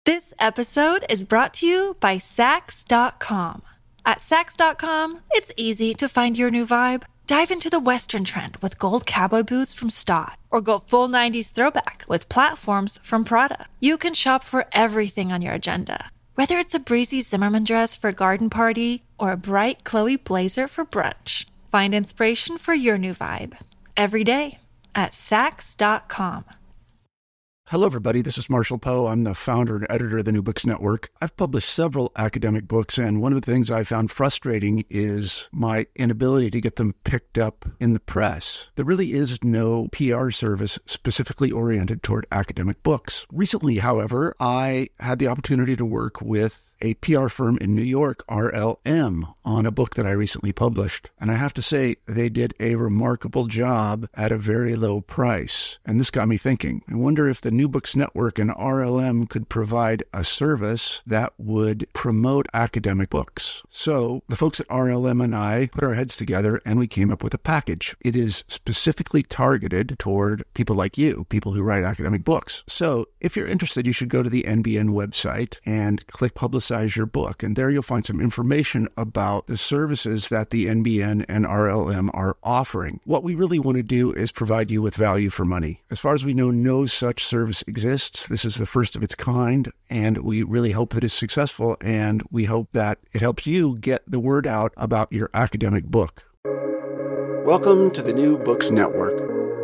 This episode is brought to you by Sax.com. At Sax.com, it's easy to find your new vibe. Dive into the Western trend with gold cowboy boots from Stott, or go full 90s throwback with platforms from Prada. You can shop for everything on your agenda, whether it's a breezy Zimmermann dress for a garden party or a bright Chloe blazer for brunch. Find inspiration for your new vibe every day at Sax.com. Hello, everybody. This is Marshall Poe. I'm the founder and editor of the New Books Network. I've published several academic books, and one of the things I found frustrating is my inability to get them picked up in the press. There really is no PR service specifically oriented toward academic books. Recently, however, I had the opportunity to work with a PR firm in New York, RLM, on a book that I recently published. And I have to say, they did a remarkable job at a very low price. And this got me thinking. I wonder if the New Books Network and RLM could provide a service that would promote academic books. So the folks at RLM and I put our heads together and we came up with a package. It is specifically targeted toward people like you, people who write academic books. So if you're interested, you should go to the NBN website and click Publicize Your Book. And there you'll find some information about the services that the NBN and RLM are offering. What we really want to do is provide you with value for money. As far as we know, no such service exists. This is the first of its kind, and we really hope that it's successful, and we hope that it helps you get the word out about your academic book. Welcome to the New Books Network.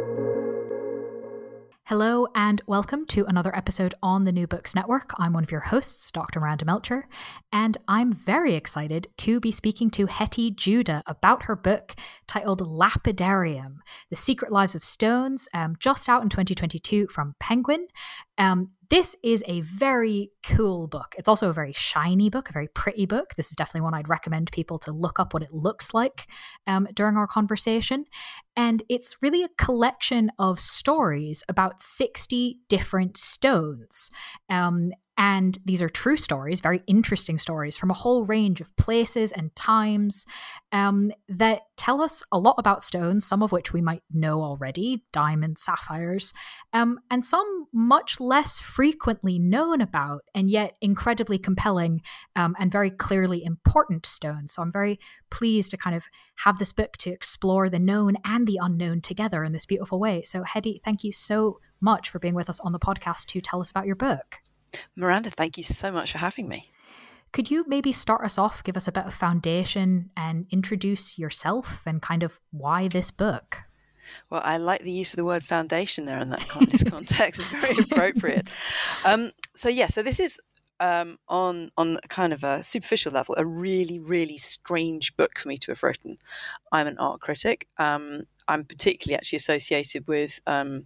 Hello and welcome to another episode on the New Books Network. I'm one of your hosts, Dr. Miranda Melcher, and I'm very excited to be speaking to Hetty Judah about her book titled Lapidarium, The Secret Lives of Stones, just out in 2022 from Penguin. This is a very cool book. It's also a very shiny book, a very pretty book. This is definitely one I'd recommend people to look up what it looks like during our conversation. And it's really a collection of stories about 60 different stones. And these are true stories, very interesting stories from a whole range of places and times that tell us a lot about stones, some of which we might know already, diamonds, sapphires, and some much less frequently known about and yet incredibly compelling and very clearly important stones. So I'm very pleased to kind of have this book to explore the known and the unknown together in this beautiful way. So Hetty, thank you so much for being with us on the podcast to tell us about your book. Miranda, thank you so much for having me. Could you maybe start us off, give us a bit of foundation and introduce yourself and kind of why this book? Well, I like the use of the word foundation there in this context. It's very appropriate. So this is on kind of a superficial level, a really, really strange book for me to have written. I'm an art critic. I'm particularly actually associated with,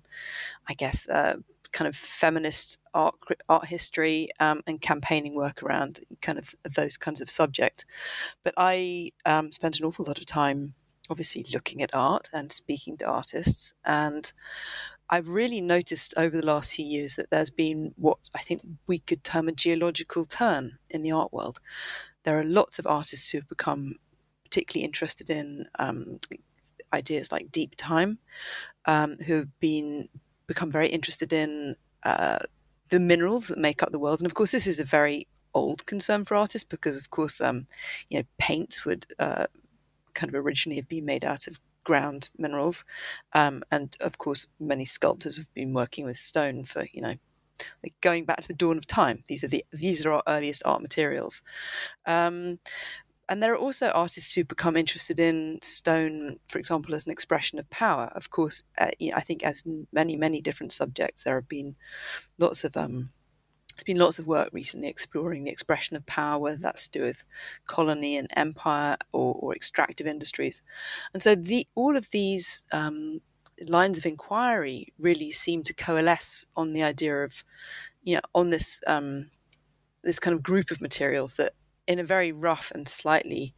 kind of feminist art history and campaigning work around kind of those kinds of subjects. But I spent an awful lot of time obviously looking at art and speaking to artists. And I've really noticed over the last few years that there's been what I think we could term a geological turn in the art world. There are lots of artists who have become particularly interested in ideas like deep time, who have become very interested in the minerals that make up the world. And of course, this is a very old concern for artists because, of course, paints would kind of originally have been made out of ground minerals. And of course, many sculptors have been working with stone for, going back to the dawn of time. These are our earliest art materials. And there are also artists who become interested in stone, for example, as an expression of power. Of course, I think as many, many different subjects, there have been lots of there's been lots of work recently exploring the expression of power, whether that's to do with colony and empire or extractive industries. And so all of these lines of inquiry really seem to coalesce on the idea of, on this this kind of group of materials that, in a very rough and slightly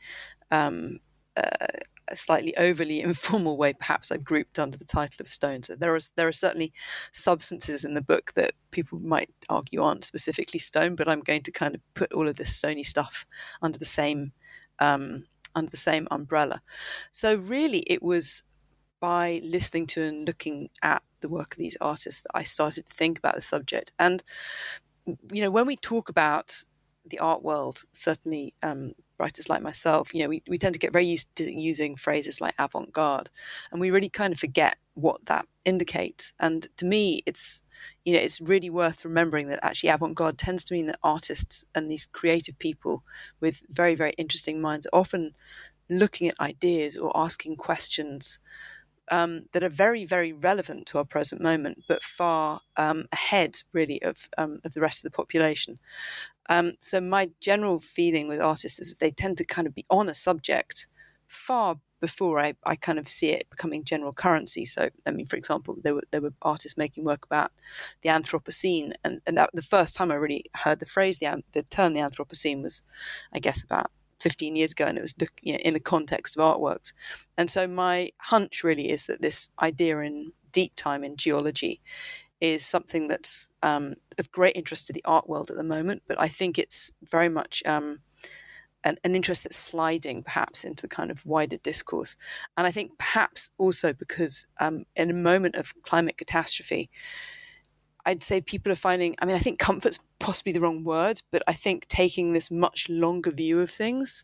overly informal way, perhaps I've grouped under the title of stone. So there are certainly substances in the book that people might argue aren't specifically stone, but I'm going to kind of put all of this stony stuff under the same umbrella. So really, it was by listening to and looking at the work of these artists that I started to think about the subject. And when we talk about the art world, certainly writers like myself, we tend to get very used to using phrases like avant-garde, and we really kind of forget what that indicates. And to me, it's really worth remembering that actually avant-garde tends to mean that artists and these creative people with very, very interesting minds are often looking at ideas or asking questions that are very, very relevant to our present moment, but far ahead, really, of the rest of the population. So my general feeling with artists is that they tend to kind of be on a subject far before I kind of see it becoming general currency. So, I mean, for example, there were artists making work about the Anthropocene, and that the first time I really heard the phrase, the term the Anthropocene was, I guess, about 15 years ago, and it was in the context of artworks. And so my hunch really is that this idea in deep time in geology is something that's of great interest to the art world at the moment, but I think it's very much an interest that's sliding perhaps into the kind of wider discourse. And I think perhaps also because in a moment of climate catastrophe, I'd say people are finding, I think comfort's possibly the wrong word, but I think taking this much longer view of things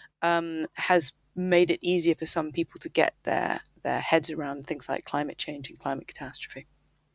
has made it easier for some people to get their heads around things like climate change and climate catastrophe.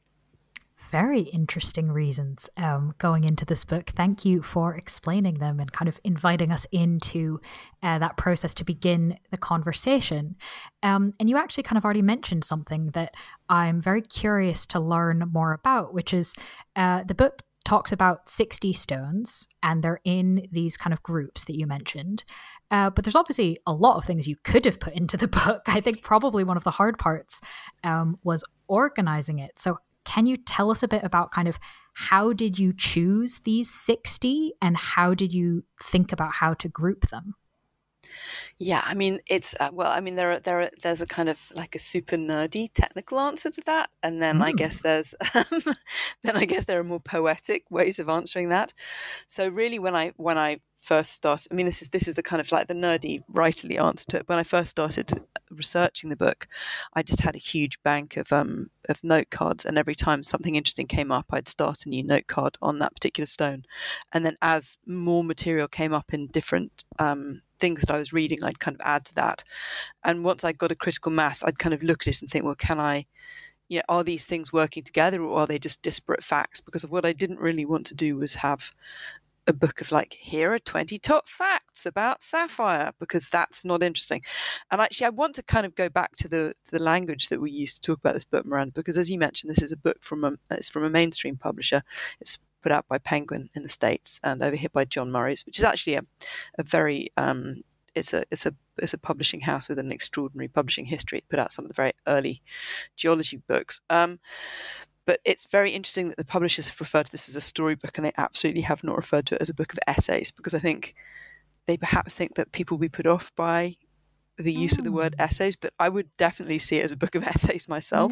Very interesting reasons going into this book. Thank you for explaining them and kind of inviting us into that process to begin the conversation. And you actually kind of already mentioned something that I'm very curious to learn more about, which is the book talks about 60 stones, and they're in these kind of groups that you mentioned. But there's obviously a lot of things you could have put into the book. I think probably one of the hard parts was organizing it. So can you tell us a bit about kind of how did you choose these 60 and how did you think about how to group them? Yeah, it's there's a kind of like a super nerdy technical answer to that, and then I guess there's there are more poetic ways of answering that. So really, when I first started, this is the kind of like the nerdy writerly answer to it. When I first started researching the book, I just had a huge bank of note cards, and every time something interesting came up, I'd start a new note card on that particular stone, and then as more material came up in different things that I was reading, I'd kind of add to that. And once I got a critical mass, I'd kind of look at it and think, well, are these things working together, or are they just disparate facts? Because what I didn't really want to do was have a book of like, here are 20 top facts about sapphire, because that's not interesting. And actually, I want to kind of go back to the language that we used to talk about this book, Miranda, because as you mentioned, this is a book from a mainstream publisher. It's put out by Penguin in the States and over here by John Murray's, which is actually a very it's a publishing house with an extraordinary publishing history. It put out some of the very early geology books. But it's very interesting that the publishers have referred to this as a storybook, and they absolutely have not referred to it as a book of essays, because I think they perhaps think that people will be put off by the use of the word essays, but I would definitely see it as a book of essays myself.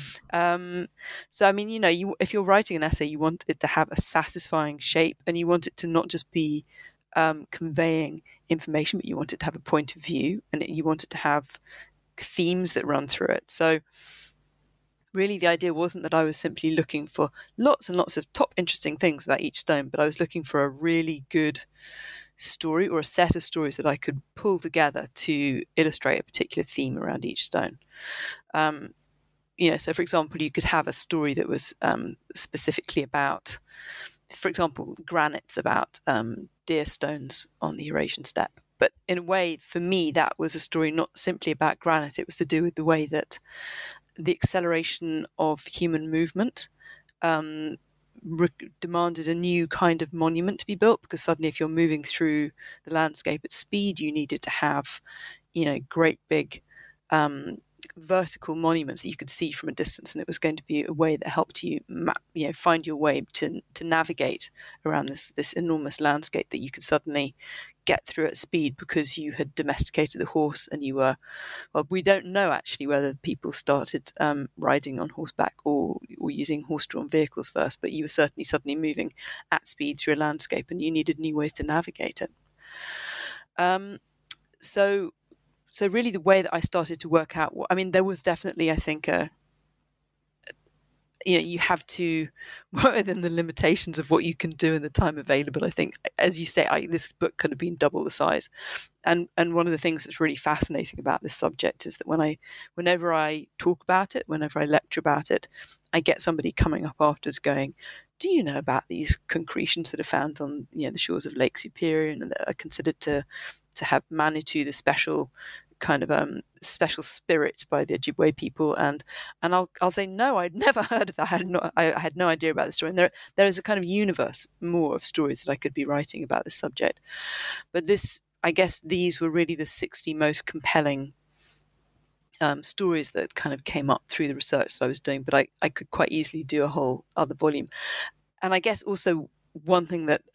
So, if you're writing an essay, you want it to have a satisfying shape, and you want it to not just be conveying information, but you want it to have a point of view, and you want it to have themes that run through it. So really, the idea wasn't that I was simply looking for lots and lots of top interesting things about each stone, but I was looking for a really good story or a set of stories that I could pull together to illustrate a particular theme around each stone. So for example, you could have a story that was specifically about, for example, granites, about deer stones on the Eurasian steppe. But in a way, for me, that was a story not simply about granite. It was to do with the way that the acceleration of human movement demanded a new kind of monument to be built, because suddenly if you're moving through the landscape at speed, you needed to have, great big vertical monuments that you could see from a distance, and it was going to be a way that helped you find your way to navigate around this enormous landscape that you could suddenly get through at speed because you had domesticated the horse, and you were, we don't know actually whether people started riding on horseback or using horse-drawn vehicles first, but you were certainly suddenly moving at speed through a landscape, and you needed new ways to navigate it. So really the way that I started to work out, there was definitely, I think, a you have to work within the limitations of what you can do in the time available. I think, as you say, this book could have been double the size. And one of the things that's really fascinating about this subject is that whenever I talk about it, whenever I lecture about it, I get somebody coming up afterwards going, do you know about these concretions that are found on the shores of Lake Superior and that are considered to have Manitou, the special kind of special spirit by the Ojibwe people? And I'll say, no, I'd never heard of that. I had no idea about the story. And there is a kind of universe more of stories that I could be writing about this subject. But I guess these were really the 60 most compelling stories that kind of came up through the research that I was doing, but I could quite easily do a whole other volume. And I guess also one thing that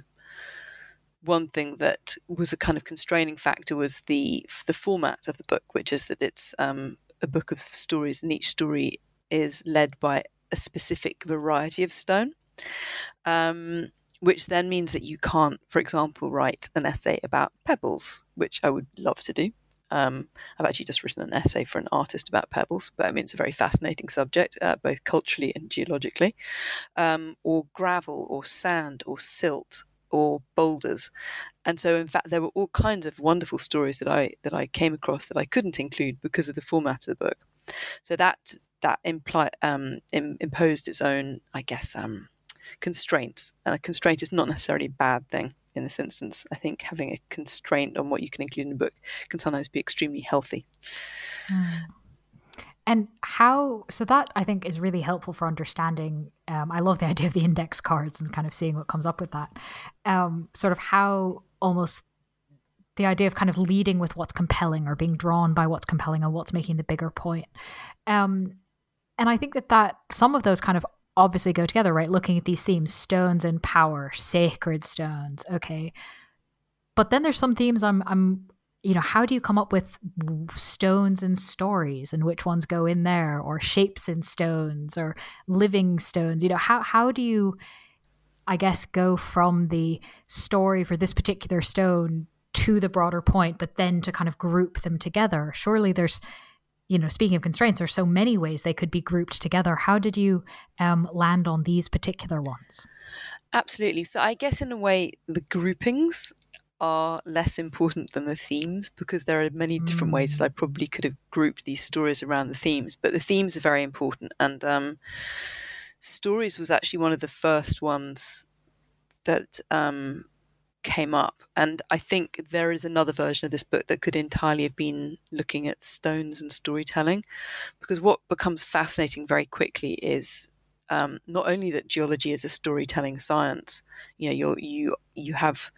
was a kind of constraining factor was the format of the book, which is that it's a book of stories, and each story is led by a specific variety of stone, which then means that you can't, for example, write an essay about pebbles, which I would love to do. I've actually just written an essay for an artist about pebbles, but I mean, it's a very fascinating subject, both culturally and geologically, or gravel or sand or silt or boulders. And so, in fact, there were all kinds of wonderful stories that I came across that I couldn't include because of the format of the book. So that imposed its own, I guess, constraints. And a constraint is not necessarily a bad thing. In this instance, I think having a constraint on what you can include in a book can sometimes be extremely healthy. And so that I think is really helpful for understanding. I love the idea of the index cards and kind of seeing what comes up with that. Sort of how almost the idea of kind of leading with what's compelling or being drawn by what's compelling and what's making the bigger point. And I think that some of those kind of obviously go together, right? Looking at these themes, stones and power, sacred stones, okay. But then there's some themes I'm how do you come up with stones and stories and which ones go in there, or shapes in stones or living stones? How do you, I guess, go from the story for this particular stone to the broader point, but then to kind of group them together? Surely there's, speaking of constraints, there's so many ways they could be grouped together. How did you land on these particular ones? Absolutely. So I guess in a way, the groupings are less important than the themes, because there are many different ways that I probably could have grouped these stories around the themes, but the themes are very important. And stories was actually one of the first ones that came up. And I think there is another version of this book that could entirely have been looking at stones and storytelling, because what becomes fascinating very quickly is not only that geology is a storytelling science. You have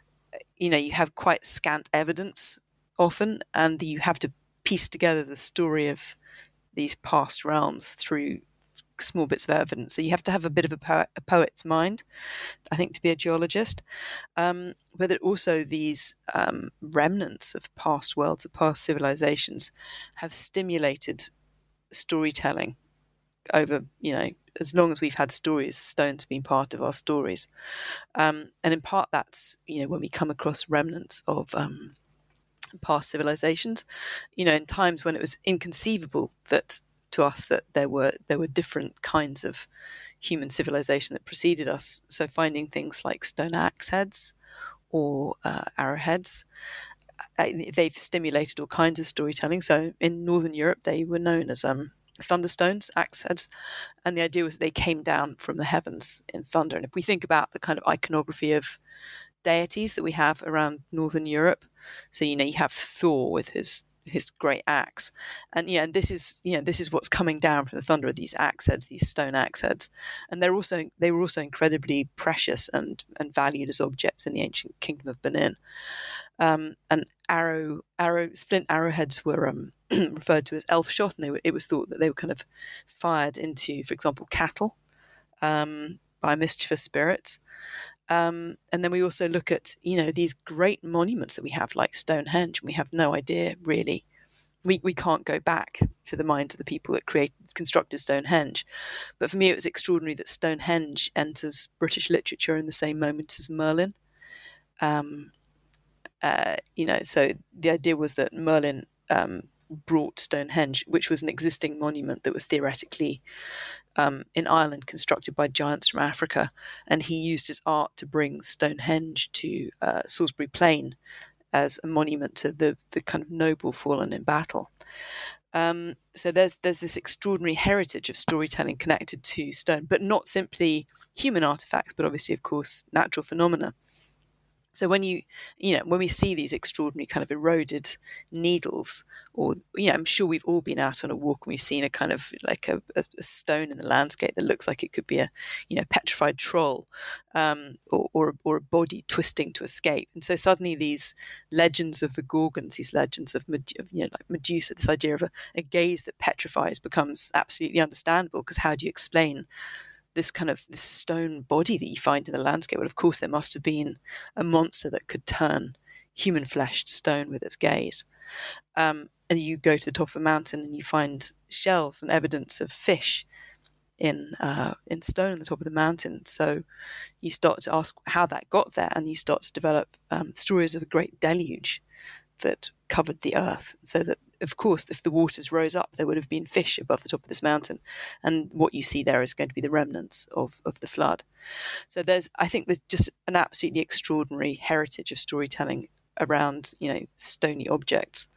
quite scant evidence often, and you have to piece together the story of these past realms through small bits of evidence. So you have to have a bit of a poet's mind, I think, to be a geologist. But that also these remnants of past worlds, of past civilizations, have stimulated storytelling over, as long as we've had stories. Stone's been part of our stories. And in part that's, when we come across remnants of past civilizations, in times when it was inconceivable to us that there were different kinds of human civilization that preceded us. So finding things like stone axe heads or arrowheads, they've stimulated all kinds of storytelling. So in Northern Europe, they were known as thunderstones, axe heads, and the idea was they came down from the heavens in thunder. And if we think about the kind of iconography of deities that we have around Northern Europe, so you have Thor with his great axe, and and this is what's coming down from the thunder, of these axe heads, these stone axe heads, and they were also incredibly precious and valued as objects in the ancient kingdom of Benin. And flint arrowheads were referred to as elf shot, and it was thought that they were kind of fired into, for example, cattle by mischievous spirits. And then we also look at these great monuments that we have, like Stonehenge, and we have no idea really. We can't go back to the minds of the people that constructed Stonehenge. But for me, it was extraordinary that Stonehenge enters British literature in the same moment as Merlin. So the idea was that Merlin brought Stonehenge, which was an existing monument that was theoretically in Ireland, constructed by giants from Africa, and he used his art to bring Stonehenge to Salisbury Plain as a monument to the kind of noble fallen in battle. So there's this extraordinary heritage of storytelling connected to stone, but not simply human artifacts, but obviously, of course, natural phenomena. So when when we see these extraordinary kind of eroded needles, or I'm sure we've all been out on a walk and we've seen a kind of like a stone in the landscape that looks like it could be a petrified troll, or a body twisting to escape. And so suddenly these legends of the Gorgons, these legends of like Medusa, this idea of a gaze that petrifies becomes absolutely understandable, because how do you explain this stone body that you find in the landscape? Well, of course, there must have been a monster that could turn human flesh to stone with its gaze. And you go to the top of a mountain and you find shells and evidence of fish in stone on the top of the mountain. So you start to ask how that got there, and you start to develop stories of a great deluge that covered the earth, so that, of course, if the waters rose up, there would have been fish above the top of this mountain, and what you see there is going to be the remnants of the flood. So I think there's just an absolutely extraordinary heritage of storytelling around stony objects.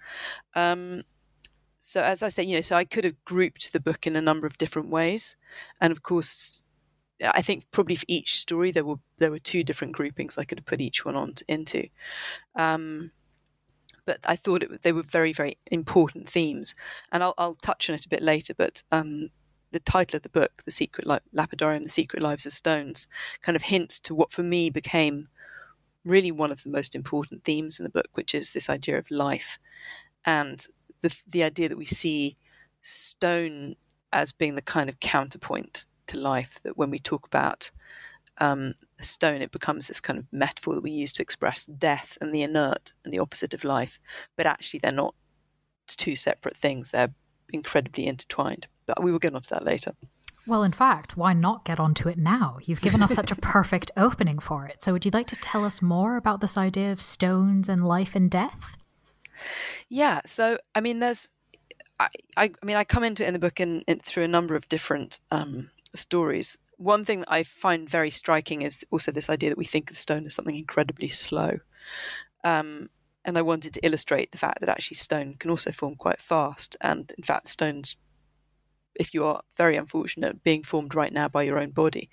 So as I say, so I could have grouped the book in a number of different ways, and of course, I think probably for each story there were two different groupings I could have put each one into. But I thought they were very, very important themes, and I'll touch on it a bit later. But the title of the book, The Secret Lapidarium, The Secret Lives of Stones, kind of hints to what for me became really one of the most important themes in the book, which is this idea of life, and the idea that we see stone as being the kind of counterpoint to life, that when we talk about a stone, it becomes this kind of metaphor that we use to express death and the inert and the opposite of life. But actually, they're not two separate things. They're incredibly intertwined. But we will get onto that later. Well, in fact, why not get onto it now? You've given us such a perfect opening for it. So would you like to tell us more about this idea of stones and life and death? Yeah. So, I mean, I come into it in the book through a number of different stories. One thing that I find very striking is also this idea that we think of stone as something incredibly slow. And I wanted to illustrate the fact that actually stone can also form quite fast. And in fact, stones, if you are very unfortunate, are being formed right now by your own body.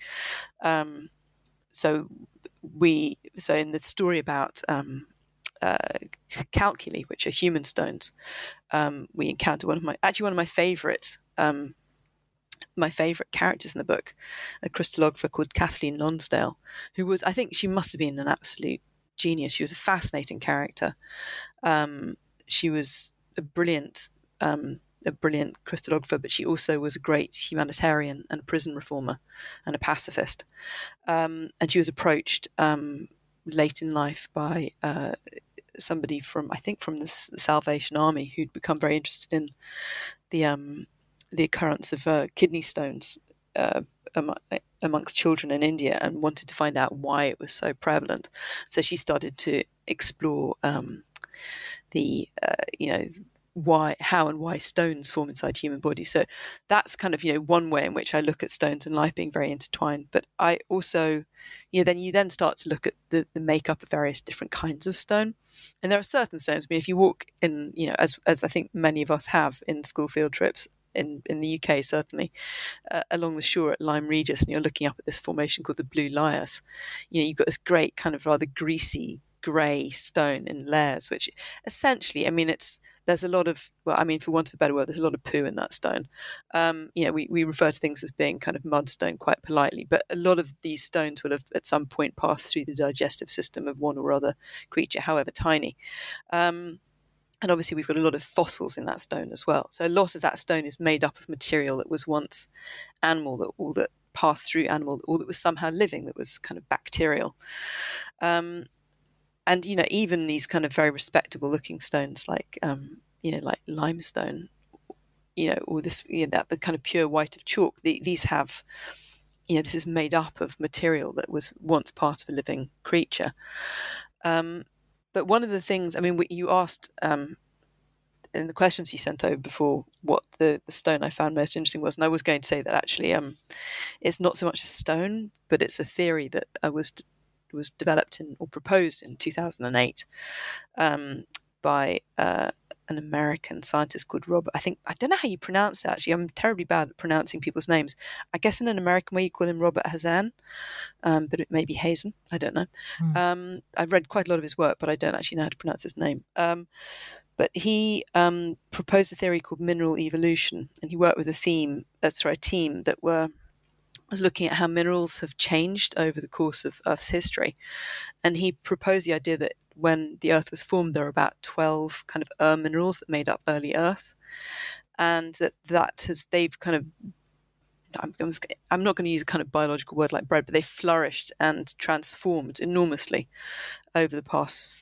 So in the story about calculi, which are human stones, we encounter one of my favourite characters in the book, a crystallographer called Kathleen Lonsdale, who I think she must have been an absolute genius. She was a fascinating character. She was a brilliant crystallographer, but she also was a great humanitarian and a prison reformer and a pacifist. And she was approached late in life by somebody from the Salvation Army, who'd become very interested in the occurrence of kidney stones amongst children in India, and wanted to find out why it was so prevalent. So she started to explore how and why stones form inside human bodies. So that's kind of one way in which I look at stones and life being very intertwined. But I also then you start to look at the makeup of various different kinds of stone, and there are certain stones. I mean, if you walk in, as I think many of us have in school field trips in the UK, certainly along the shore at Lyme Regis, and you're looking up at this formation called the Blue Lias, you've got this great kind of rather greasy grey stone in layers, which essentially, I mean, there's a lot of, well, I mean, for want of a better word, there's a lot of poo in that stone. We refer to things as being kind of mudstone quite politely, but a lot of these stones will have at some point passed through the digestive system of one or other creature, however tiny. And obviously we've got a lot of fossils in that stone as well. So a lot of that stone is made up of material that was once animal, that passed through animal, or that was somehow living, that was kind of bacterial. And even these kind of very respectable looking stones like like limestone, or this that the kind of pure white of chalk, these have this is made up of material that was once part of a living creature. But one of the things, I mean, you asked in the questions you sent over before what the stone I found most interesting was, and I was going to say that actually it's not so much a stone, but it's a theory that was developed or proposed in 2008 by an American scientist called Robert. I don't know how you pronounce it, actually. I'm terribly bad at pronouncing people's names. I guess in an American way you call him Robert Hazan, but it may be Hazen. I don't know. I've read quite a lot of his work, but I don't actually know how to pronounce his name. But he proposed a theory called mineral evolution, and he worked with a team that was looking at how minerals have changed over the course of Earth's history. And he proposed the idea that when the Earth was formed, there were about 12 kind of minerals that made up early Earth, and they've kind of, I'm not going to use a kind of biological word like bread, but they flourished and transformed enormously over the past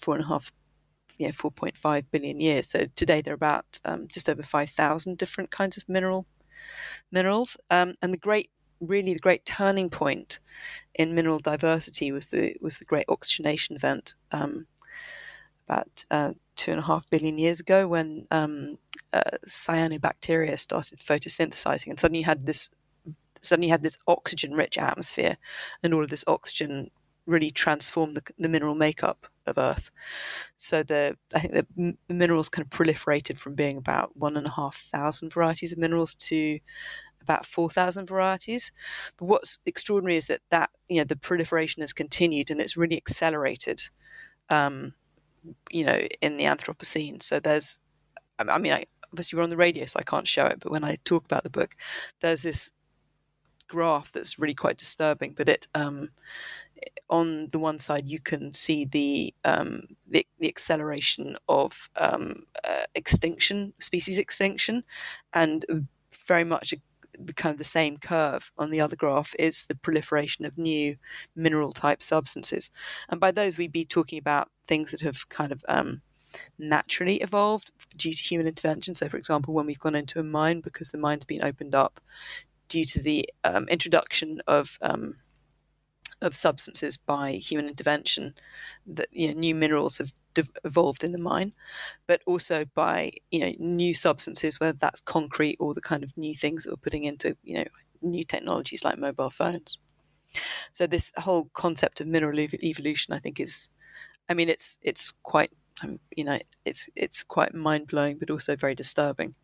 4.5 billion years. So today they're about just over 5,000 different kinds of minerals. And the great turning point in mineral diversity was the great oxygenation event about 2.5 billion years ago, when cyanobacteria started photosynthesizing, and suddenly you had this oxygen-rich atmosphere, and all of this oxygen really transformed the mineral makeup of Earth. So I think the minerals kind of proliferated from being about 1,500 varieties of minerals to about 4,000 varieties. But what's extraordinary is that the proliferation has continued, and it's really accelerated, in the Anthropocene. So there's, obviously we're on the radio, so I can't show it, but when I talk about the book, there's this graph that's really quite disturbing. But it, on the one side, you can see the acceleration of species extinction, and very much the same curve on the other graph is the proliferation of new mineral type substances. And by those, we'd be talking about things that have kind of naturally evolved due to human intervention. So, for example, when we've gone into a mine because the mine's been opened up due to the introduction of substances by human intervention, that new minerals have evolved in the mine, but also by new substances, whether that's concrete or the kind of new things that we're putting into new technologies like mobile phones. So this whole concept of mineral evolution, I think, it's quite it's quite mind-blowing, but also very disturbing.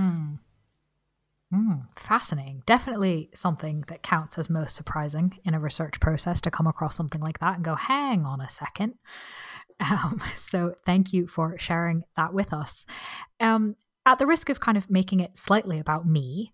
Fascinating. Definitely something that counts as most surprising in a research process, to come across something like that and go, hang on a second. So thank you for sharing that with us. At the risk of kind of making it slightly about me,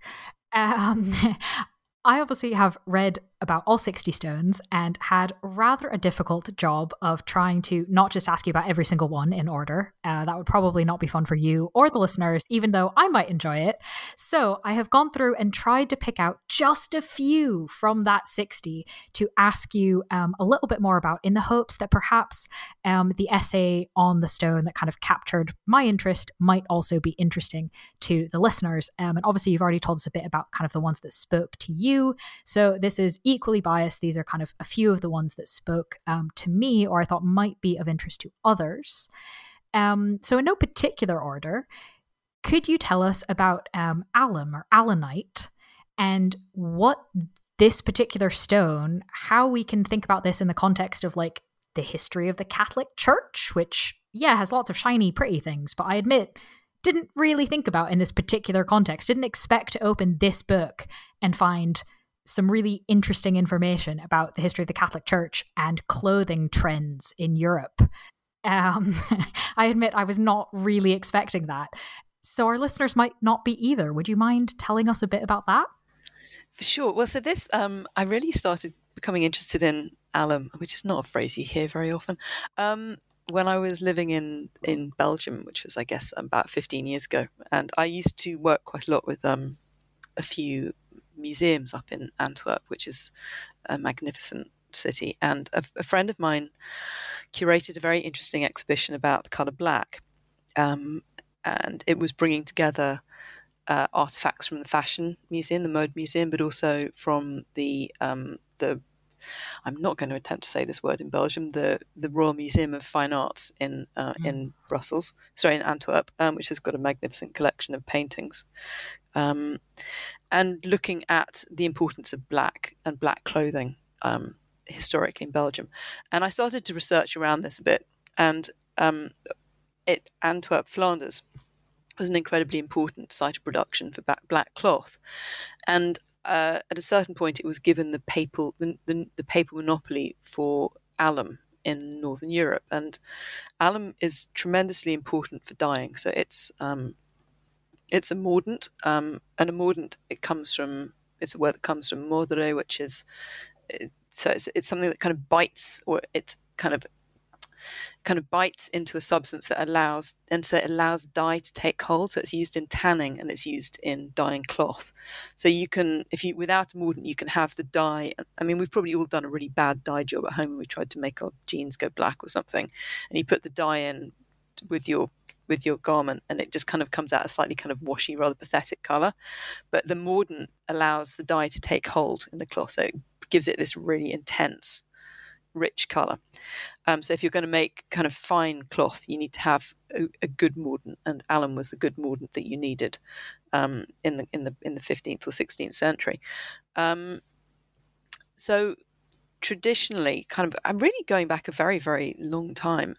I obviously have read about all 60 stones and had rather a difficult job of trying to not just ask you about every single one in order. That would probably not be fun for you or the listeners, even though I might enjoy it. So I have gone through and tried to pick out just a few from that 60 to ask you a little bit more about, in the hopes that perhaps the essay on the stone that kind of captured my interest might also be interesting to the listeners. And obviously you've already told us a bit about kind of the ones that spoke to you. So this is equally biased. These are kind of a few of the ones that spoke to me, or I thought might be of interest to others. So in no particular order, could you tell us about alum or alunite, and what this particular stone, how we can think about this in the context of like the history of the Catholic Church, which, has lots of shiny, pretty things, but I admit didn't really think about in this particular context, didn't expect to open this book and find some really interesting information about the history of the Catholic Church and clothing trends in Europe. I admit I was not really expecting that. So our listeners might not be either. Would you mind telling us a bit about that? For sure. Well, so this, I really started becoming interested in alum, which is not a phrase you hear very often, when I was living in Belgium, which was, I guess, about 15 years ago. And I used to work quite a lot with a few museums up in Antwerp, which is a magnificent city. And a friend of mine curated a very interesting exhibition about the colour black. And it was bringing together artifacts from the fashion museum, the mode museum, but also from the I'm not going to attempt to say this word in Belgium, the Royal Museum of Fine Arts in Brussels, in Antwerp, which has got a magnificent collection of paintings. And looking at the importance of black and black clothing historically in Belgium. And I started to research around this a bit. And Antwerp, Flanders, was an incredibly important site of production for black cloth. And at a certain point, it was given the papal monopoly for alum in Northern Europe. And alum is tremendously important for dyeing. So it's a mordant, and a mordant, it's a word that comes from mordere, which is, so it's something that kind of bites, or it kind of bites into a substance that allows dye to take hold. So it's used in tanning and it's used in dyeing cloth. So without a mordant, you can have the dye. I mean, we've probably all done a really bad dye job at home when we tried to make our jeans go black or something, and you put the dye in with your garment, and it just kind of comes out a slightly kind of washy, rather pathetic colour. But the mordant allows the dye to take hold in the cloth, so it gives it this really intense, rich colour. So if you're going to make kind of fine cloth, you need to have a good mordant, and alum was the good mordant that you needed in the 15th or 16th century. So traditionally, kind of, I'm really going back a very, very long time.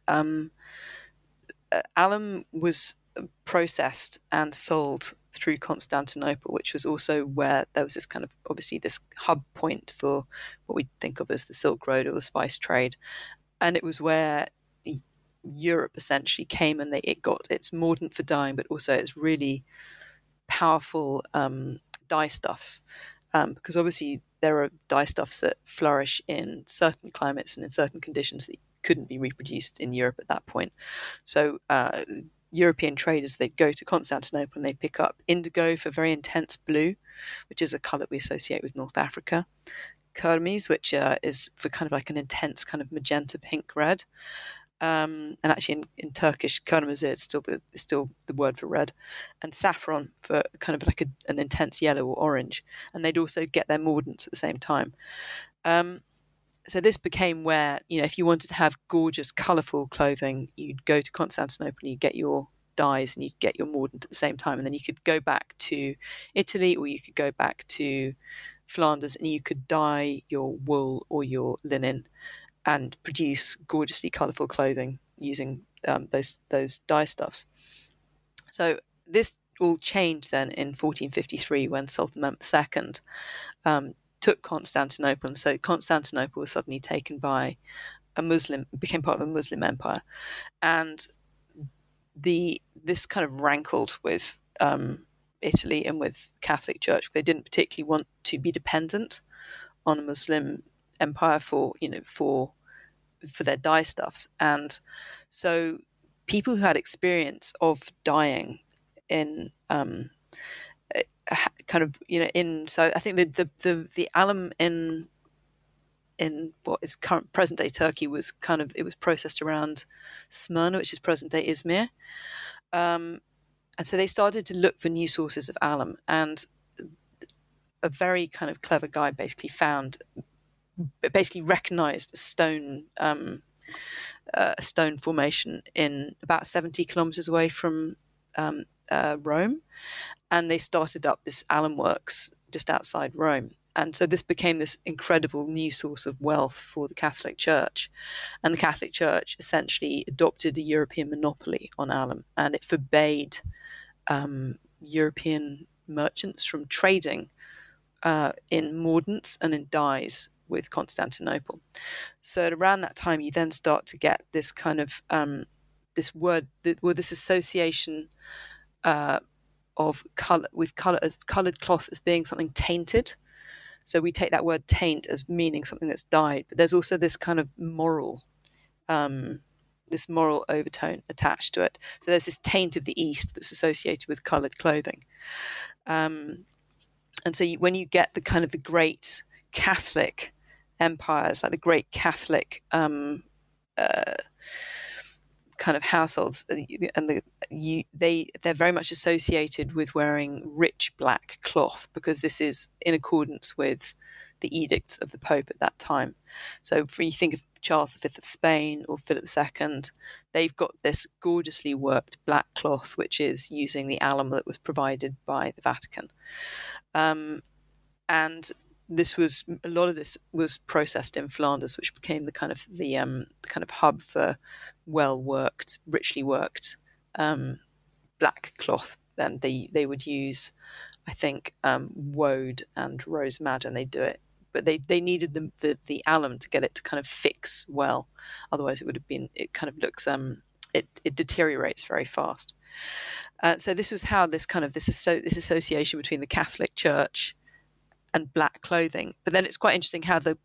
Alum was processed and sold through Constantinople, which was also where there was this kind of, obviously, this hub point for what we think of as the Silk Road or the spice trade. And it was where Europe essentially came, and it got its mordant for dyeing, but also its really powerful dye stuffs. Because obviously there are dye stuffs that flourish in certain climates and in certain conditions that couldn't be reproduced in Europe at that point. So European traders, they'd go to Constantinople and they'd pick up indigo for very intense blue, which is a colour we associate with North Africa. Kermes, which is for kind of like an intense kind of magenta pink red. And actually in Turkish, kırmızı is still the word for red. And saffron for kind of like an intense yellow or orange. And they'd also get their mordants at the same time. So this became where, if you wanted to have gorgeous, colourful clothing, you'd go to Constantinople and you'd get your dyes and you'd get your mordant at the same time. And then you could go back to Italy, or you could go back to Flanders and you could dye your wool or your linen and produce gorgeously colourful clothing using those dye stuffs. So this all changed then in 1453 when Sultan Mehmed II took Constantinople, and so Constantinople was suddenly taken by became part of a Muslim empire, and this kind of rankled with Italy and with Catholic Church. They didn't particularly want to be dependent on a Muslim empire for their dye stuffs, and so people who had experience of dyeing in so I think the alum in what is present day Turkey was it was processed around Smyrna, which is present day Izmir, and so they started to look for new sources of alum, and a very kind of clever guy basically recognized a stone formation in about 70 kilometers away from Rome. And they started up this alum works just outside Rome. And so this became this incredible new source of wealth for the Catholic Church. And the Catholic Church essentially adopted a European monopoly on alum, and it forbade European merchants from trading in mordants and in dyes with Constantinople. So at around that time, you then start to get this kind of this association of coloured cloth as being something tainted. So we take that word taint as meaning something that's dyed, but there's also this kind of moral overtone attached to it. So there's this taint of the East that's associated with coloured clothing. And so when you get the kind of the great Catholic empires, like the great Catholic kind of households, and they're very much associated with wearing rich black cloth, because this is in accordance with the edicts of the Pope at that time. So if you think of Charles V of Spain or Philip II, they've got this gorgeously worked black cloth, which is using the alum that was provided by the Vatican. And a lot of this was processed in Flanders, which became the kind of hub for well worked, richly worked black cloth. And they would use, I think, woad and rose madder, and they do it. But they needed the alum to get it to kind of fix well. Otherwise, it kind of looks, it deteriorates very fast. So this was how this association between the Catholic Church and black clothing. But then it's quite interesting how the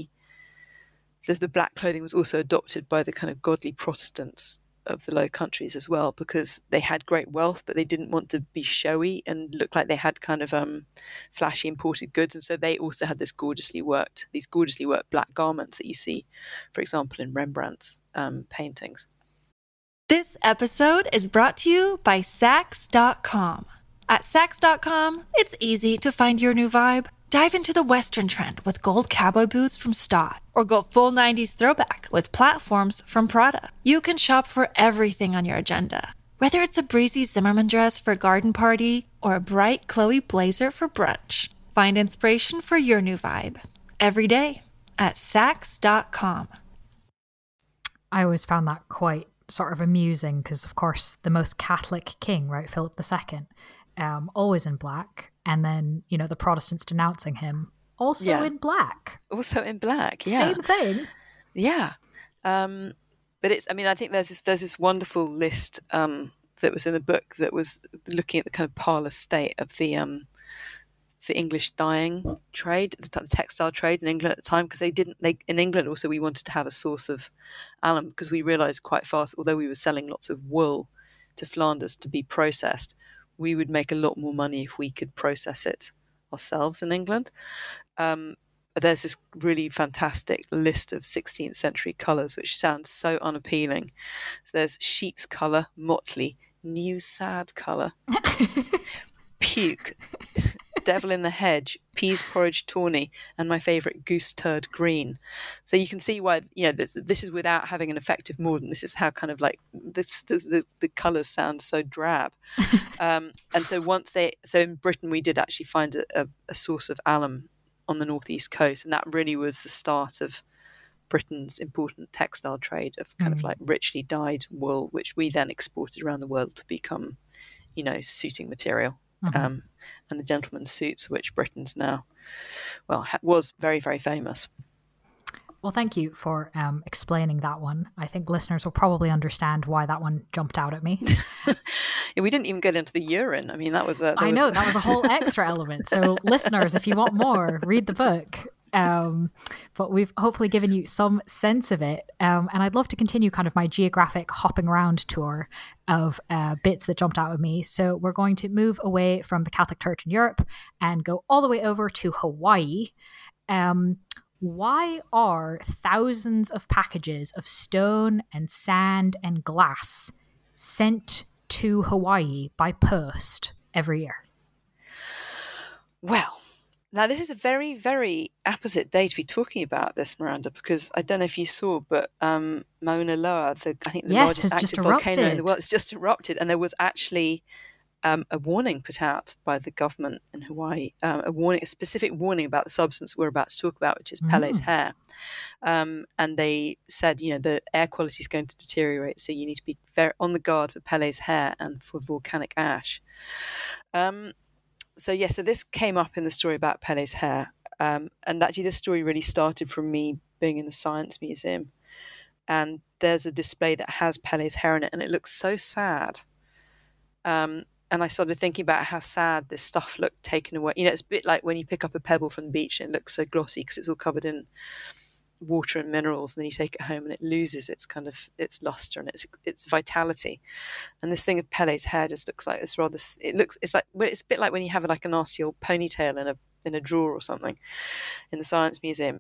black clothing was also adopted by the kind of godly Protestants of the Low Countries as well, because they had great wealth, but they didn't want to be showy and look like they had kind of flashy imported goods. And so they also had these gorgeously worked black garments that you see, for example, in Rembrandt's paintings. This episode is brought to you by Saks.com. At Saks.com, it's easy to find your new vibe. Dive into the Western trend with gold cowboy boots from Stott, or go full 90s throwback with platforms from Prada. You can shop for everything on your agenda, whether it's a breezy Zimmermann dress for a garden party or a bright Chloe blazer for brunch. Find inspiration for your new vibe every day at Saks.com. I always found that quite sort of amusing because, of course, the most Catholic king, right, Philip II, always in black. And then, the Protestants denouncing him, also in black. Also in black, yeah. Same thing. Yeah. But I think there's this wonderful list that was in the book that was looking at the kind of parlor state of the English dyeing trade, the textile trade in England at the time, because in England also we wanted to have a source of alum, because we realised quite fast, although we were selling lots of wool to Flanders to be processed, we would make a lot more money if we could process it ourselves in England. There's this really fantastic list of 16th century colours, which sounds so unappealing. There's sheep's colour, motley, new sad colour, puke, devil in the hedge, peas porridge tawny, and my favourite goose turd green. So you can see why this is without having an effective mordant. This is how kind of like the colours sound so drab. And so in Britain we did actually find a source of alum on the northeast coast, and that really was the start of Britain's important textile trade of kind of like richly dyed wool, which we then exported around the world to become, suiting material. And the gentlemen's suits, which Britain's now, was very, very famous. Well, thank you for explaining that one. I think listeners will probably understand why that one jumped out at me. Yeah, we didn't even get into the urine. I mean, that was that was a whole extra element. So listeners, if you want more, read the book. But we've hopefully given you some sense of it. And I'd love to continue kind of my geographic hopping around tour of bits that jumped out at me. So we're going to move away from the Catholic Church in Europe and go all the way over to Hawaii. Why are thousands of packages of stone and sand and glass sent to Hawaii by post every year? Well, now this is a very, very apposite day to be talking about this, Miranda, because I don't know if you saw, but Mauna Loa, the largest active volcano in the world, has just erupted, and there was actually a warning put out by the government in Hawaii, a specific warning about the substance we're about to talk about, which is Pele's hair. And they said, the air quality is going to deteriorate, so you need to be very on the guard for Pele's hair and for volcanic ash. So this came up in the story about Pele's hair. And actually this story really started from me being in the Science Museum. And there's a display that has Pele's hair in it, and it looks so sad. And I started thinking about how sad this stuff looked taken away. It's a bit like when you pick up a pebble from the beach and it looks so glossy because it's all covered in water and minerals, and then you take it home and it loses its kind of its luster and its vitality. And this thing of Pele's hair just looks like it's a bit like when you have like a nasty old ponytail in a drawer or something in the Science Museum.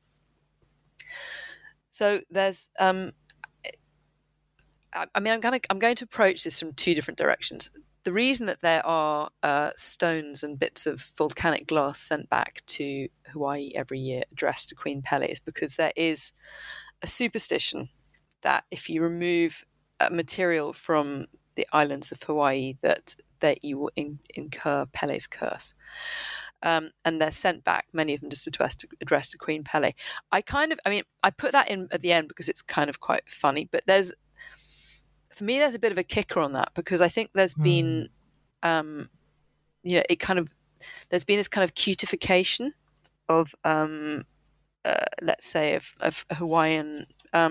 So there's I'm going to approach this from two different directions. the reason that there are stones and bits of volcanic glass sent back to Hawaii every year addressed to Queen Pele is because there is a superstition that if you remove material from the islands of Hawaii, that you will incur Pele's curse. And they're sent back, many of them just addressed to Queen Pele. I put that in at the end because it's kind of quite funny, but for me, there's a bit of a kicker on that, because I think there's been, there's been this kind of cutification of, let's say, of Hawaiian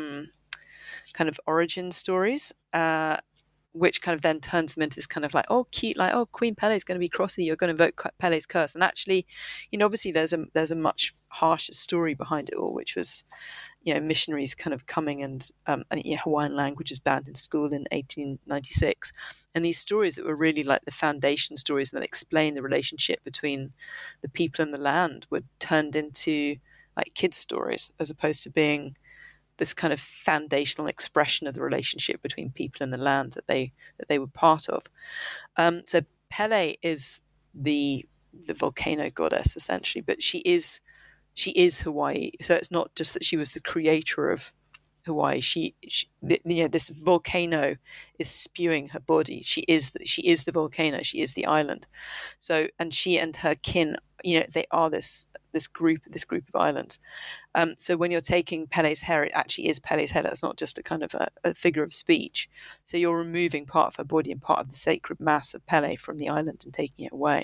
kind of origin stories, which kind of then turns them into this kind of like, oh, cute, like, oh, Queen Pele's going to be crossy, you're going to invoke Pele's curse. And actually, obviously there's a much harsher story behind it all, which was, missionaries kind of coming and Hawaiian language is banned in school in 1896. And these stories that were really like the foundation stories that explain the relationship between the people and the land were turned into like kids' stories, as opposed to being this kind of foundational expression of the relationship between people and the land that they were part of. So Pele is the volcano goddess, essentially, but she is Hawaii. So it's not just that she was the creator of Hawaii. This volcano is spewing her body. She is the volcano. She is the island. So, and she and her kin, they are this group of islands. So when you're taking Pele's hair, it actually is Pele's hair. That's not just a kind of a figure of speech. So you're removing part of her body and part of the sacred mass of Pele from the island and taking it away.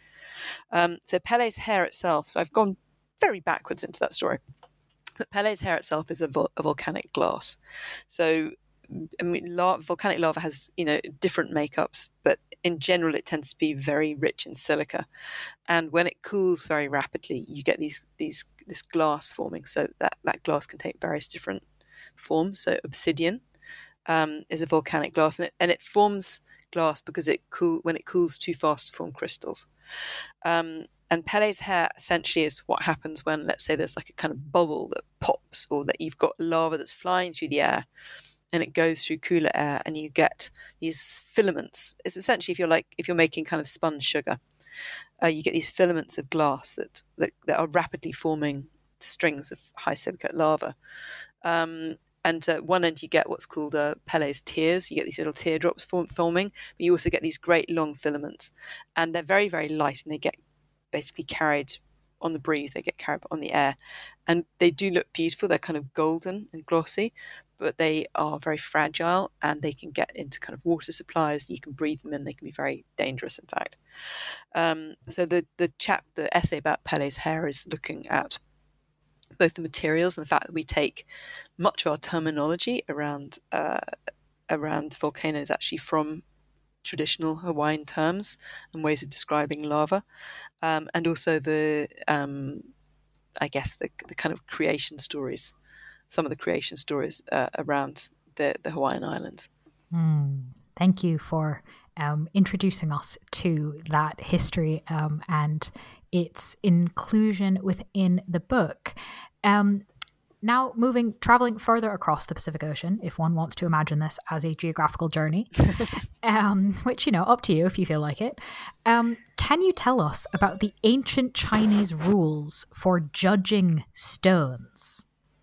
So Pele's hair itself. So I've gone very backwards into that story. But Pele's hair itself is a volcanic glass. So, volcanic lava has, different makeups, but in general, it tends to be very rich in silica. And when it cools very rapidly, you get this glass forming. So that glass can take various different forms. So obsidian is a volcanic glass, and it forms glass because when it cools too fast to form crystals. And Pele's hair essentially is what happens when, let's say, there's like a kind of bubble that pops, or that you've got lava that's flying through the air and it goes through cooler air and you get these filaments. It's essentially if you're making kind of spun sugar, you get these filaments of glass that are rapidly forming strings of high silicate lava. And at one end you get what's called Pele's tears. You get these little teardrops forming, but you also get these great long filaments, and they're very, very light, and they get basically carried on the breeze. They get carried on the air, and they do look beautiful. They're kind of golden and glossy, but they are very fragile, and they can get into kind of water supplies. You can breathe them in. They can be very dangerous, in fact. So the essay about Pele's hair is looking at both the materials and the fact that we take much of our terminology around volcanoes actually from traditional Hawaiian terms and ways of describing lava, and also the kind of creation stories, some of the creation stories around the Hawaiian Islands. Thank you for introducing us to that history and its inclusion within the book. Now traveling further across the Pacific Ocean, if one wants to imagine this as a geographical journey, which, up to you if you feel like it. Can you tell us about the ancient Chinese rules for judging stones?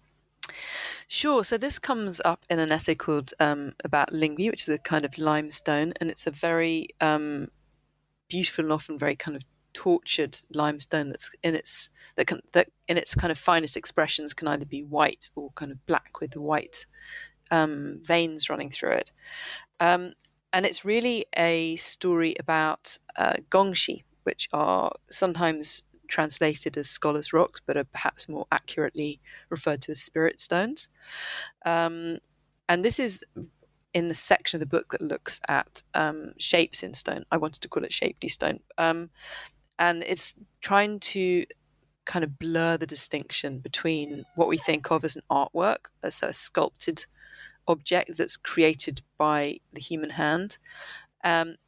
Sure. So this comes up in an essay called about Lingui, which is a kind of limestone, and it's a very beautiful and often very kind of tortured limestone that in its kind of finest expressions can either be white or kind of black with white veins running through it. And it's really a story about gongshi, which are sometimes translated as scholars' rocks, but are perhaps more accurately referred to as spirit stones. And this is in the section of the book that looks at shapes in stone. I wanted to call it shapely stone. And it's trying to kind of blur the distinction between what we think of as an artwork, so a sculpted object that's created by the human hand, and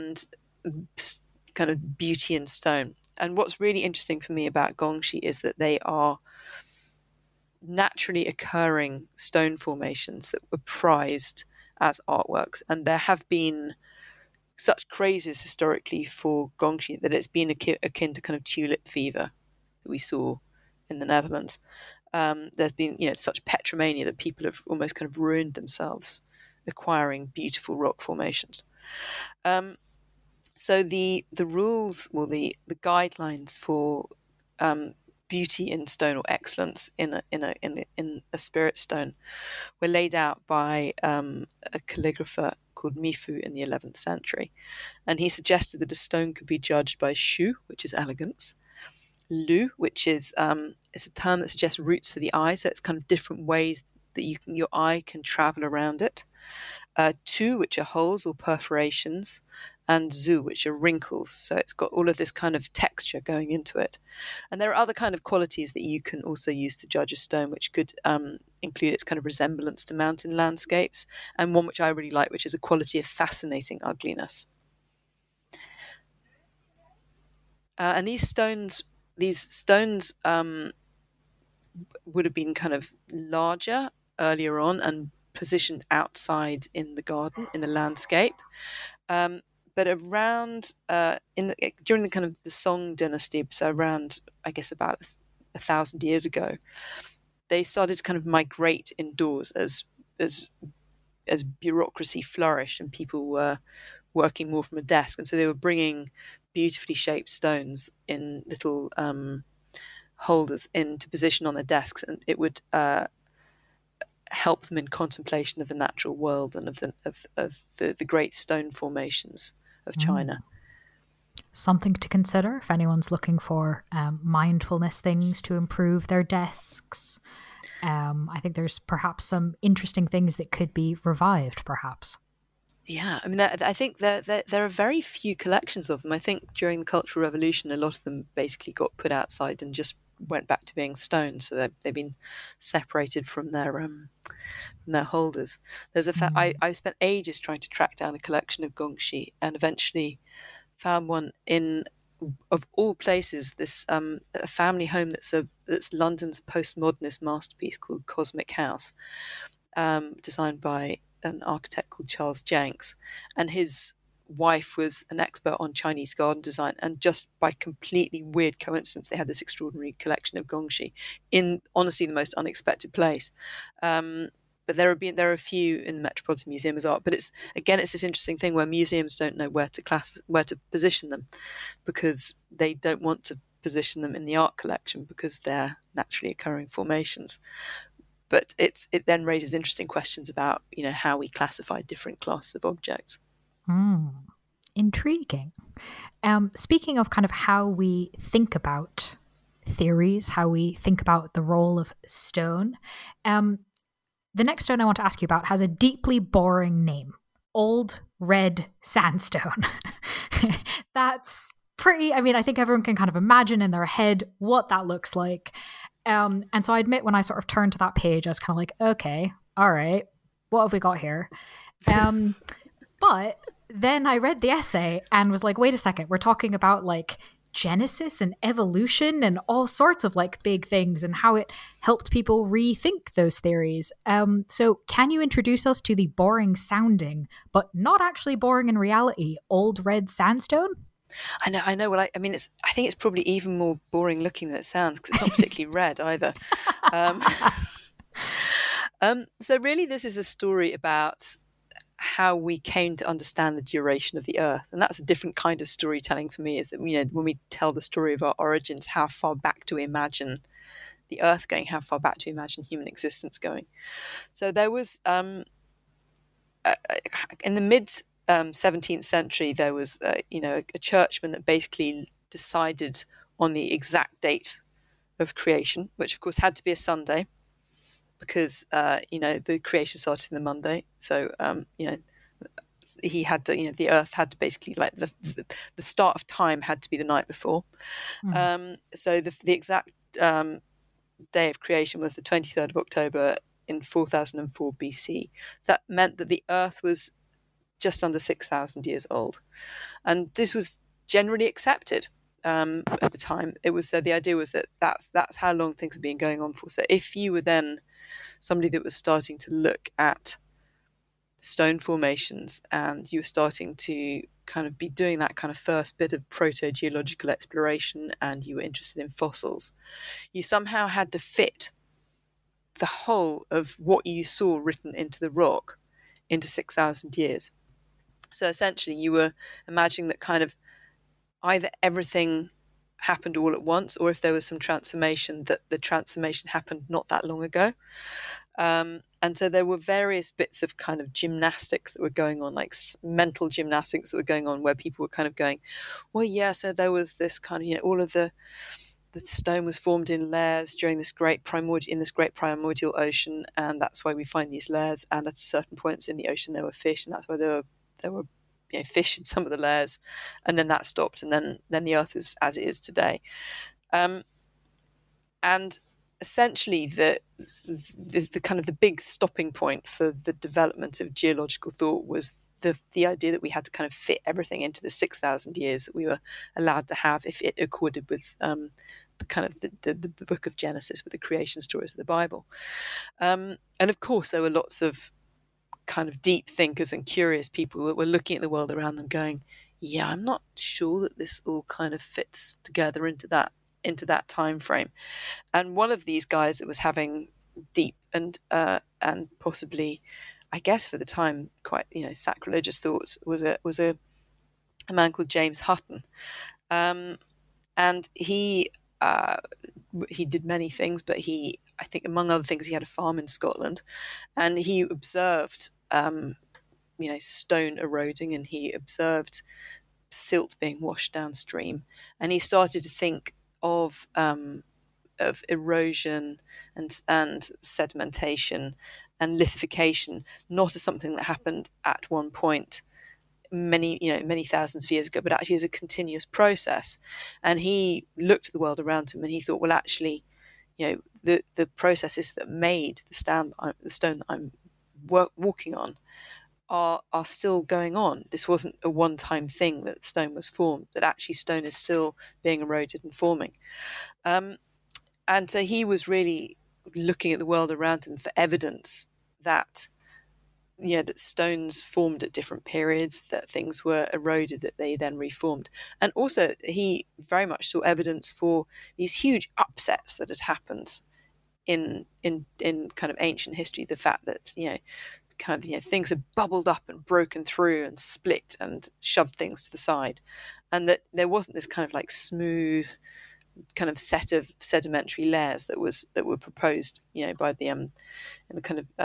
kind of beauty in stone. And what's really interesting for me about gongshi is that they are naturally occurring stone formations that were prized as artworks. And there have been such crazes historically for gongxi that it's been akin to kind of tulip fever that we saw in the Netherlands. There's been, such petromania that people have almost kind of ruined themselves acquiring beautiful rock formations. So the rules, or the guidelines for beauty in stone, or excellence in a spirit stone, were laid out by a calligrapher called Mifu in the 11th century, and he suggested that a stone could be judged by shu, which is elegance, lu, which is it's a term that suggests routes for the eye, so it's kind of different ways that your eye can travel around it. Tu, which are holes or perforations, and zu, which are wrinkles. So it's got all of this kind of texture going into it. And there are other kind of qualities that you can also use to judge a stone, which could include its kind of resemblance to mountain landscapes, and one which I really like, which is a quality of fascinating ugliness. And these stones would have been kind of larger earlier on and positioned outside in the garden, in the landscape. But around during the kind of the Song dynasty, so around, I guess, about 1,000 years ago, they started to kind of migrate indoors as bureaucracy flourished and people were working more from a desk, and so they were bringing beautifully shaped stones in little holders into position on their desks, and it would help them in contemplation of the natural world and of the great stone formations of China. Something to consider if anyone's looking for mindfulness things to improve their desks. I think there's perhaps some interesting things that could be revived, perhaps. Yeah, I mean, I think there are very few collections of them. I think during the Cultural Revolution, a lot of them basically got put outside and just went back to being stone, so they've been separated from their holders. There's I spent ages trying to track down a collection of gongxi, and eventually found one in, of all places, this a family home that's London's postmodernist masterpiece called Cosmic House, designed by an architect called Charles Jenks, and his wife was an expert on Chinese garden design, and just by completely weird coincidence they had this extraordinary collection of gongxi in honestly the most unexpected place. But there are a few in the Metropolitan Museum as art, but it's this interesting thing where museums don't know where to position them, because they don't want to position them in the art collection because they're naturally occurring formations. But it then raises interesting questions about how we classify different classes of objects. Intriguing. Speaking of kind of how we think about theories, how we think about the role of stone, the next stone I want to ask you about has a deeply boring name: Old Red Sandstone. That's pretty, I think everyone can kind of imagine in their head what that looks like. And so I admit, when I sort of turned to that page, I was kind of like, okay, all right, what have we got here? But then I read the essay and was like, wait a second, we're talking about like Genesis and evolution and all sorts of like big things, and how it helped people rethink those theories. So can you introduce us to the boring sounding, but not actually boring in reality, Old Red Sandstone? I know. Well, I think it's probably even more boring looking than it sounds, because it's not particularly red either. So really, this is a story about how we came to understand the duration of the Earth, and that's a different kind of storytelling for me. Is that when we tell the story of our origins, how far back do we imagine the Earth going? How far back do we imagine human existence going? So there was in the mid 17th century, there was a churchman that basically decided on the exact date of creation, which of course had to be a Sunday, because the creation started on the Monday. So he had to, the Earth had to basically, like, the start of time had to be the night before. So the exact day of creation was the 23rd of October in 4004 BC. So that meant that the Earth was just under 6,000 years old, and this was generally accepted at the time. It was the idea was that that's how long things have been going on for. So if you were then somebody that was starting to look at stone formations, and you were starting to kind of be doing that kind of first bit of proto-geological exploration and you were interested in fossils, you somehow had to fit the whole of what you saw written into the rock into 6,000 years. So essentially you were imagining that kind of either everything happened all at once, or if there was some transformation, that the transformation happened not that long ago. And so there were various bits of kind of gymnastics that were going on, like mental gymnastics that were going on, where people were kind of going, well, yeah, so there was this kind of, all of the stone was formed in layers during this great primordial ocean, and that's why we find these layers. And at certain points in the ocean there were fish, and that's why there were fish in some of the layers, and then that stopped, and then the Earth is as it is today. And essentially the kind of the big stopping point for the development of geological thought was the idea that we had to kind of fit everything into the 6,000 years that we were allowed to have if it accorded with the kind of the book of Genesis, with the creation stories of the Bible. And of course there were lots of kind of deep thinkers and curious people that were looking at the world around them going, yeah, I'm not sure that this all kind of fits together into that time frame. And one of these guys that was having deep and possibly, I guess for the time, quite sacrilegious thoughts was a man called James Hutton, and he did many things, but I think among other things he had a farm in Scotland, and he observed stone eroding, and he observed silt being washed downstream, and he started to think of erosion and sedimentation and lithification not as something that happened at one point many thousands of years ago, but actually as a continuous process. And he looked at the world around him and he thought, well, actually, the processes that made the stone that I'm walking on are still going on. This wasn't a one-time thing that stone was formed, that actually stone is still being eroded and forming. And so he was really looking at the world around him for evidence that that stones formed at different periods, that things were eroded, that they then reformed. And also he very much saw evidence for these huge upsets that had happened in kind of ancient history. The fact that things had bubbled up and broken through and split and shoved things to the side, and that there wasn't this kind of like smooth kind of set of sedimentary layers that were proposed by the in the kind of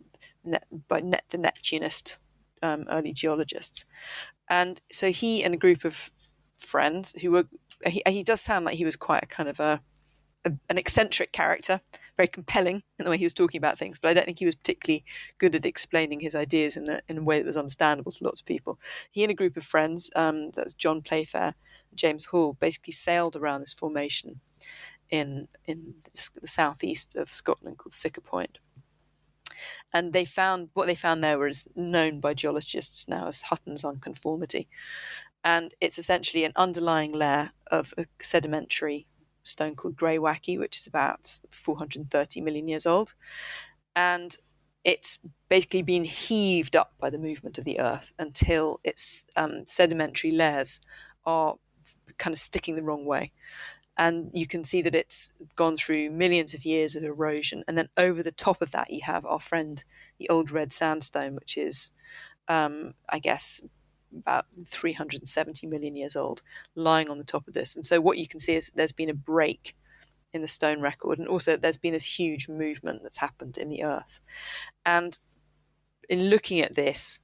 the Neptunist early geologists. And so he and a group of friends who were he does sound like he was quite a kind of an eccentric character, very compelling in the way he was talking about things, but I don't think he was particularly good at explaining his ideas in a way that was understandable to lots of people. He and a group of friends, that's John Playfair, James Hall, basically sailed around this formation in the southeast of Scotland called Siccar Point. And what they found there was known by geologists now as Hutton's unconformity. And it's essentially an underlying layer of a sedimentary stone called Greywacke, which is about 430 million years old. And it's basically been heaved up by the movement of the Earth until its sedimentary layers are kind of sticking the wrong way. And you can see that it's gone through millions of years of erosion. And then over the top of that, you have our friend, the Old Red Sandstone, which is, I guess, about 370 million years old, lying on the top of this. And so what you can see is there's been a break in the stone record. And also there's been this huge movement that's happened in the Earth. And in looking at this,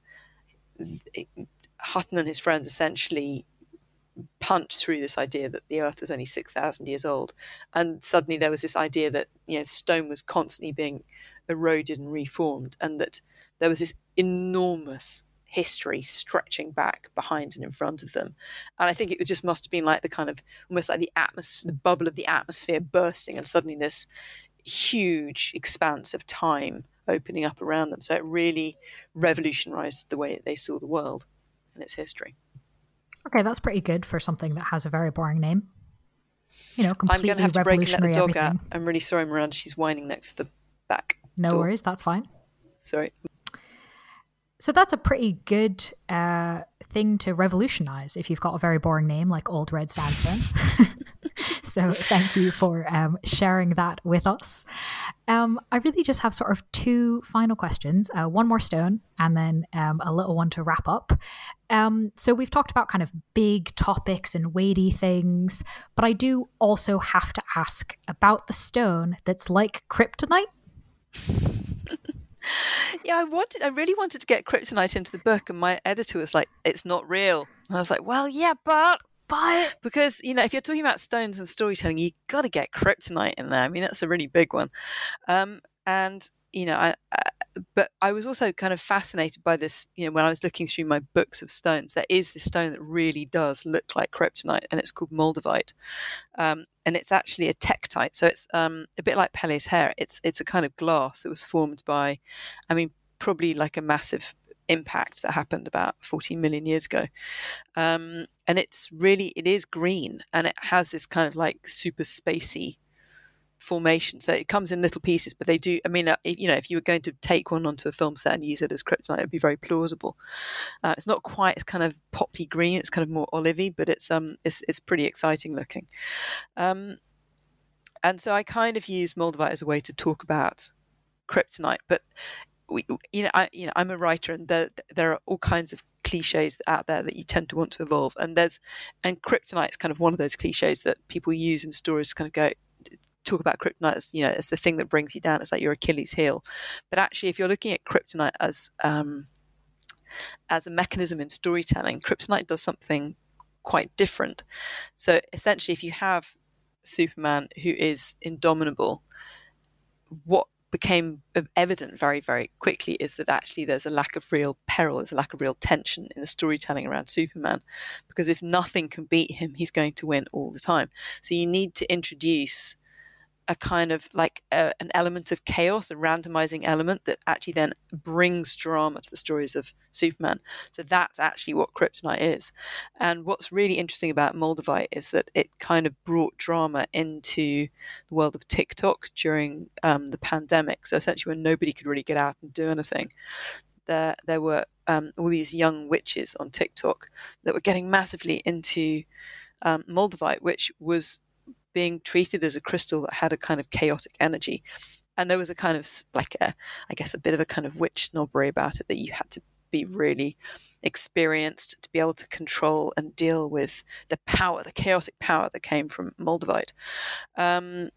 Hutton and his friends essentially punched through this idea that the Earth was only 6,000 years old, and suddenly there was this idea that stone was constantly being eroded and reformed, and that there was this enormous history stretching back behind and in front of them. And I think it just must have been like the kind of almost like the atmosphere, the bubble of the atmosphere bursting, and suddenly this huge expanse of time opening up around them. So it really revolutionized the way that they saw the world and its history. Okay, that's pretty good for something that has a very boring name. Completely I'm going to have to break and let the dog everything. out. I'm really sorry, Miranda. She's whining next to the back No door. worries, that's fine. Sorry. So that's a pretty good thing to revolutionize if you've got a very boring name like Old Red Sandstone. So thank you for sharing that with us. I really just have sort of two final questions, one more stone and then a little one to wrap up. So we've talked about kind of big topics and weighty things, but I do also have to ask about the stone that's like kryptonite. Yeah, I really wanted to get kryptonite into the book, and my editor was like, "It's not real." And I was like, "Well, yeah, but because if you're talking about stones and storytelling, you got to get kryptonite in there. I mean, that's a really big one." And but I was also kind of fascinated by this. When I was looking through my books of stones, there is this stone that really does look like kryptonite, and it's called moldavite. And it's actually a tektite, so it's a bit like Pele's hair. It's a kind of glass that was formed by, probably like a massive impact that happened about 14 million years ago. And it is green, and it has this kind of like super spacey formation. So it comes in little pieces, but they do. If you were going to take one onto a film set and use it as kryptonite, it would be very plausible. It's not quite as kind of poppy green; it's kind of more olivey, but it's pretty exciting looking. And so I kind of use moldavite as a way to talk about kryptonite. But I'm a writer, and there are all kinds of cliches out there that you tend to want to evolve. And kryptonite is kind of one of those cliches that people use in stories to kind of talk about kryptonite as, as the thing that brings you down. It's like your Achilles heel. But actually, if you're looking at kryptonite as a mechanism in storytelling, kryptonite does something quite different. So essentially, if you have Superman who is indomitable, what became evident very, very quickly is that actually there's a lack of real peril, there's a lack of real tension in the storytelling around Superman, because if nothing can beat him, he's going to win all the time. So you need to introduce a kind of like an element of chaos, a randomizing element that actually then brings drama to the stories of Superman. So that's actually what kryptonite is. And what's really interesting about moldavite is that it kind of brought drama into the world of TikTok during the pandemic. So essentially when nobody could really get out and do anything, there were all these young witches on TikTok that were getting massively into moldavite, which was being treated as a crystal that had a kind of chaotic energy. And there was a kind of a bit of a kind of witch snobbery about it, that you had to be really experienced to be able to control and deal with the chaotic power that came from moldavite. And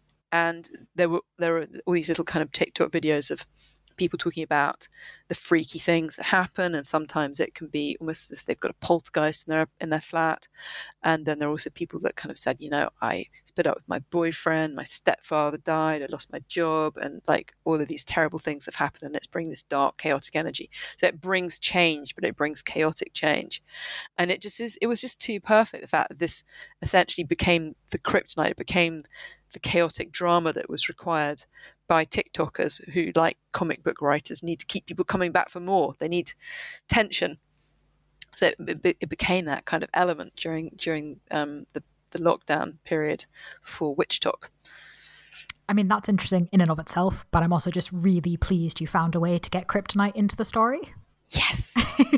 there were all these little kind of TikTok videos of people talking about the freaky things that happen, and sometimes it can be almost as if they've got a poltergeist in their flat. And then there are also people that kind of said, I split up with my boyfriend, my stepfather died, I lost my job, and like all of these terrible things have happened, and it's bringing this dark, chaotic energy. So it brings change, but it brings chaotic change. And it was just too perfect, the fact that this essentially became the kryptonite, it became the chaotic drama that was required by TikTokers who, like comic book writers, need to keep people coming back for more. They need tension. So it became that kind of element during the lockdown period for Witch Talk. I mean, that's interesting in and of itself, but I'm also just really pleased you found a way to get kryptonite into the story. Yes.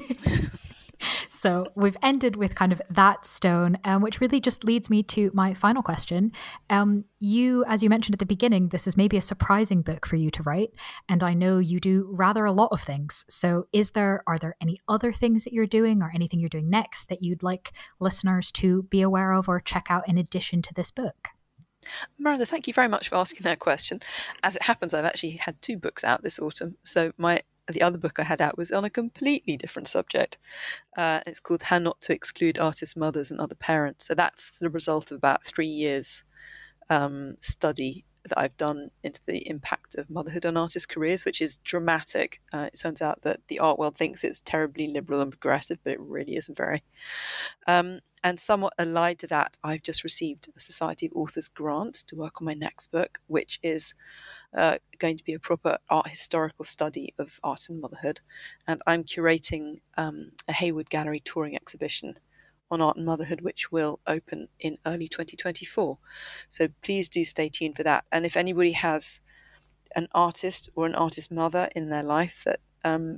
So we've ended with kind of that stone, which really just leads me to my final question. You, as you mentioned at the beginning, this is maybe a surprising book for you to write, and I know you do rather a lot of things. So are there any other things that you're doing or anything you're doing next that you'd like listeners to be aware of or check out in addition to this book? Miranda, thank you very much for asking that question. As it happens, I've actually had 2 books out this autumn. So the other book I had out was on a completely different subject. It's called How Not to Exclude Artists' Mothers and Other Parents. So that's the result of about 3 years study that I've done into the impact of motherhood on artists' careers, which is dramatic. It turns out that the art world thinks it's terribly liberal and progressive, but it really isn't very. And somewhat allied to that, I've just received a Society of Authors grant to work on my next book, which is going to be a proper art historical study of art and motherhood. And I'm curating a Hayward Gallery touring exhibition on art and motherhood, which will open in early 2024. So please do stay tuned for that. And if anybody has an artist or an artist mother in their life that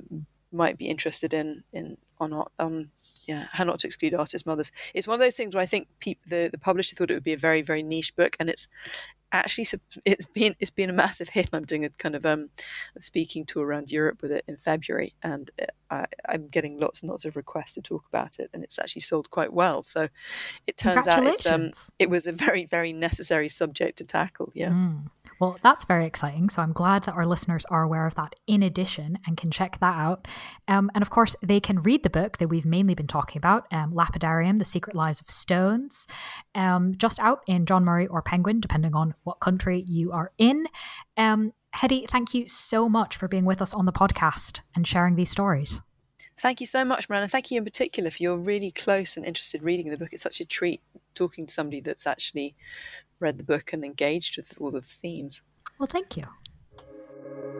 might be interested in How Not to Exclude Artist Mothers. It's one of those things where I think the publisher thought it would be a very, very niche book, and it's actually it's been a massive hit. I'm doing a kind of speaking tour around Europe with it in February, and I'm getting lots and lots of requests to talk about it, and it's actually sold quite well. So it turns out it was a very, very necessary subject to tackle. Yeah. Well, that's very exciting. So I'm glad that our listeners are aware of that in addition and can check that out. And of course, they can read the book that we've mainly been talking about, Lapidarium, The Secret Lives of Stones, just out in John Murray or Penguin, depending on what country you are in. Hedi, thank you so much for being with us on the podcast and sharing these stories. Thank you so much, Miranda. Thank you in particular for your really close and interested reading of the book. It's such a treat talking to somebody that's actually read the book and engaged with all the themes. Well, thank you.